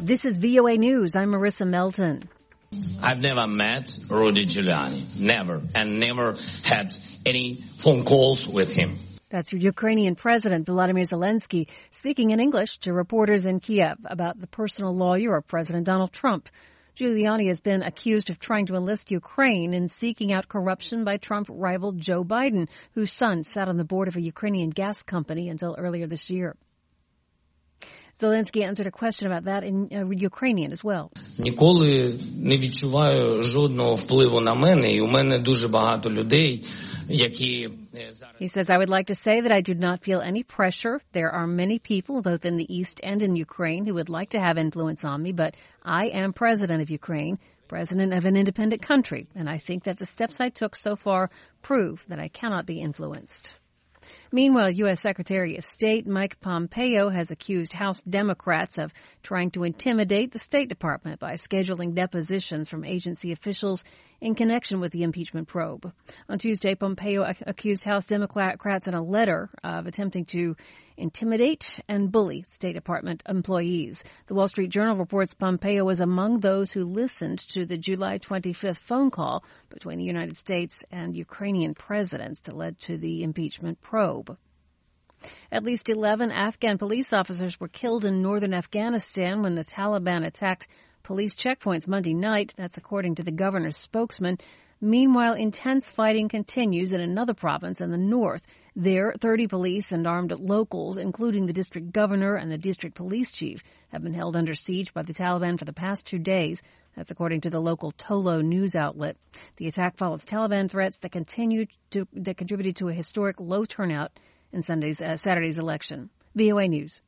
This is VOA News. I'm Marissa Melton. I've never met Rudy Giuliani. Never. And never had any phone calls with him. That's Ukrainian President Volodymyr Zelensky speaking in English to reporters in Kiev about the personal lawyer of President Donald Trump. Giuliani has been accused of trying to enlist Ukraine in seeking out corruption by Trump rival Joe Biden, whose son sat on the board of a Ukrainian gas company until earlier this year. Zelensky answered a question about that in Ukrainian as well. Ніколи не відчуваю жодного впливу на мене, і у мене дуже багато людей, які He says, I would like to say that I do not feel any pressure. There are many people, both in the East and in Ukraine, who would like to have influence on me, but I am president of Ukraine, president of an independent country, and I think that the steps I took so far prove that I cannot be influenced. Meanwhile, U.S. Secretary of State Mike Pompeo has accused House Democrats of trying to intimidate the State Department by scheduling depositions from agency officials in connection with the impeachment probe. On Tuesday, Pompeo accused House Democrats in a letter of attempting to intimidate and bully State Department employees. The Wall Street Journal reports Pompeo was among those who listened to the July 25th phone call between the United States and Ukrainian presidents that led to the impeachment probe. At least 11 Afghan police officers were killed in northern Afghanistan when the Taliban attacked police checkpoints Monday night. That's according to the governor's spokesman. Meanwhile, intense fighting continues in another province in the north. There, 30 police and armed locals, including the district governor and the district police chief, have been held under siege by the Taliban for the past 2 days. That's according to the local Tolo news outlet. The attack follows Taliban threats that contributed to a historic low turnout in Saturday's election. VOA News.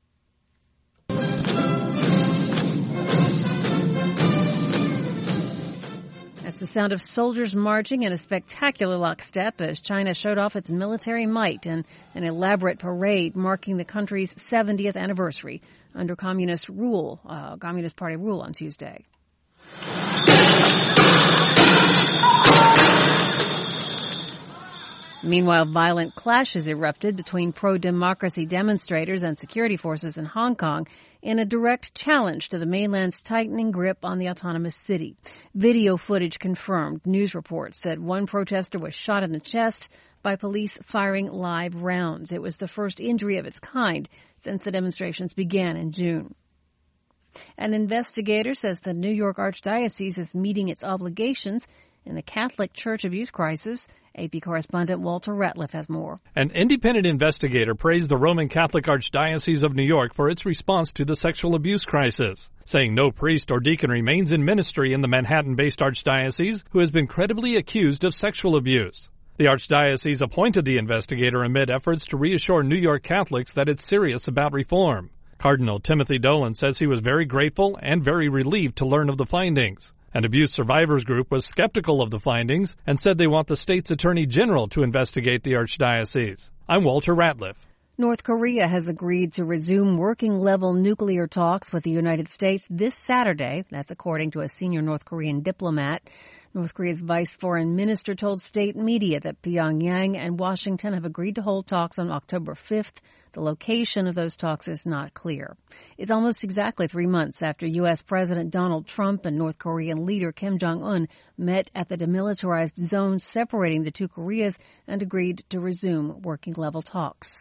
That's the sound of soldiers marching in a spectacular lockstep as China showed off its military might in an elaborate parade marking the country's 70th anniversary under Communist Party rule on Tuesday. Meanwhile, violent clashes erupted between pro-democracy demonstrators and security forces in Hong Kong in a direct challenge to the mainland's tightening grip on the autonomous city. Video footage confirmed. News reports said one protester was shot in the chest by police firing live rounds. It was the first injury of its kind since the demonstrations began in June. An investigator says the New York Archdiocese is meeting its obligations in the Catholic Church abuse crisis. AP correspondent Walter Ratliff has more. An independent investigator praised the Roman Catholic Archdiocese of New York for its response to the sexual abuse crisis, saying no priest or deacon remains in ministry in the Manhattan-based archdiocese who has been credibly accused of sexual abuse. The archdiocese appointed the investigator amid efforts to reassure New York Catholics that it's serious about reform. Cardinal Timothy Dolan says he was very grateful and very relieved to learn of the findings. An abuse survivors group was skeptical of the findings and said they want the state's attorney general to investigate the archdiocese. I'm Walter Ratliff. North Korea has agreed to resume working-level nuclear talks with the United States this Saturday. That's according to a senior North Korean diplomat. North Korea's vice foreign minister told state media that Pyongyang and Washington have agreed to hold talks on October 5th. The location of those talks is not clear. It's almost exactly 3 months after U.S. President Donald Trump and North Korean leader Kim Jong-un met at the demilitarized zone separating the two Koreas and agreed to resume working-level talks.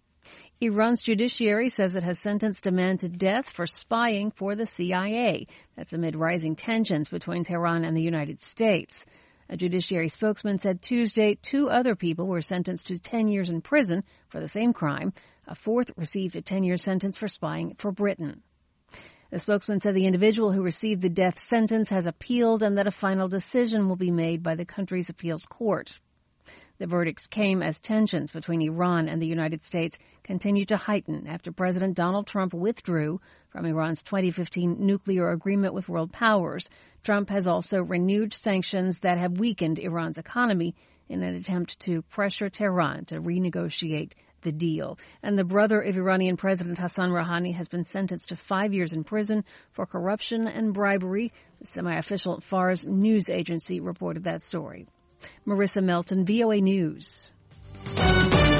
Iran's judiciary says it has sentenced a man to death for spying for the CIA. That's amid rising tensions between Tehran and the United States. A judiciary spokesman said Tuesday 2 other people were sentenced to 10 years in prison for the same crime. A fourth received a 10-year sentence for spying for Britain. The spokesman said the individual who received the death sentence has appealed and that a final decision will be made by the country's appeals court. The verdicts came as tensions between Iran and the United States continue to heighten after President Donald Trump withdrew from Iran's 2015 nuclear agreement with world powers. Trump has also renewed sanctions that have weakened Iran's economy in an attempt to pressure Tehran to renegotiate the deal. And the brother of Iranian President Hassan Rouhani has been sentenced to 5 years in prison for corruption and bribery. The semi-official Fars news agency reported that story. Marissa Melton, VOA News.